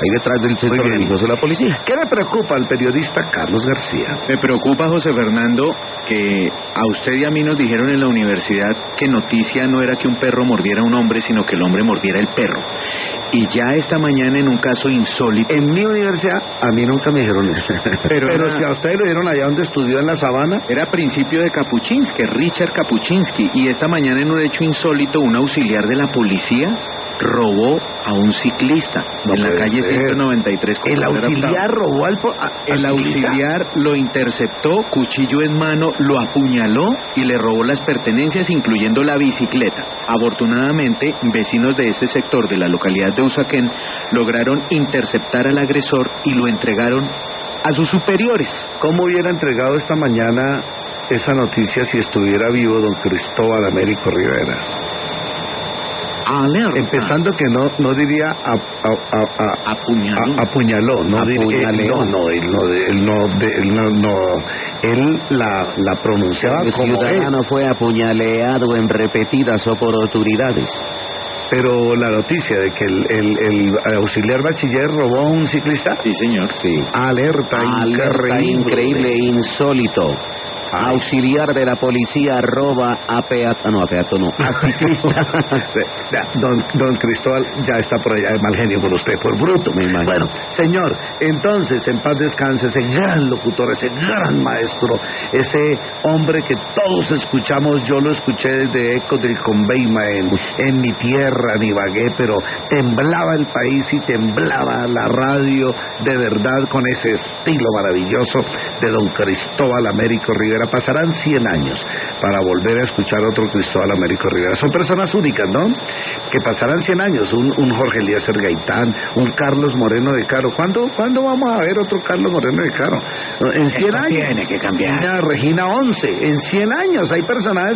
ahí detrás del centro religioso de la policía. ¿Qué le preocupa al periodista Carlos García? Me preocupa, José Fernando, que a usted y a mí nos dijeron en la universidad que noticia no era que un perro mordiera a un hombre, sino que el hombre mordiera el perro. Y ya esta mañana, en un caso insólito... En mi universidad, a mí nunca me dijeron eso. Pero si a ustedes lo dijeron allá donde estudió en la Sabana... Era principio de Kapuczynski, Richard Kapuczynski, y esta mañana, en un hecho insólito, un auxiliar de la policía robó a un ciclista en la calle 193. ¿El auxiliar robó al El auxiliar lo interceptó, cuchillo en mano, lo apuñaló y le robó las pertenencias, incluyendo la bicicleta. Afortunadamente, vecinos de este sector de la localidad de Usaquén lograron interceptar al agresor y lo entregaron a sus superiores. ¿Cómo hubiera entregado esta mañana esa noticia si estuviera vivo don Cristóbal Américo Rivera? Alerta. Empezando que no diría apuñaló, no diría, él la pronunciaba el como ciudadano fue apuñaleado en repetidas oportunidades. Pero la noticia de que el auxiliar bachiller robó a un ciclista. Sí, señor. Sí. Alerta increíble, insólito. Auxiliar de la policía roba a peatón, a ciclista. Don Cristóbal ya está por allá de mal genio con usted, por bruto. Bueno, señor, entonces, en paz descanse ese gran locutor, ese gran maestro, ese hombre que todos escuchamos. Yo lo escuché desde Ecos del Conveima, en mi tierra, en Ibagué, pero temblaba el país y temblaba la radio, de verdad, con ese estilo maravilloso de don Cristóbal Américo Rivera. Pasarán 100 años para volver a escuchar otro Cristóbal Américo Rivera. Son personas únicas, ¿no? Que pasarán 100 años. Un Jorge Eliezer Gaitán, un Carlos Moreno de Caro. ¿Cuándo vamos a ver otro Carlos Moreno de Caro? En 100 años. Tiene que cambiar. Regina 11. En 100 años hay personajes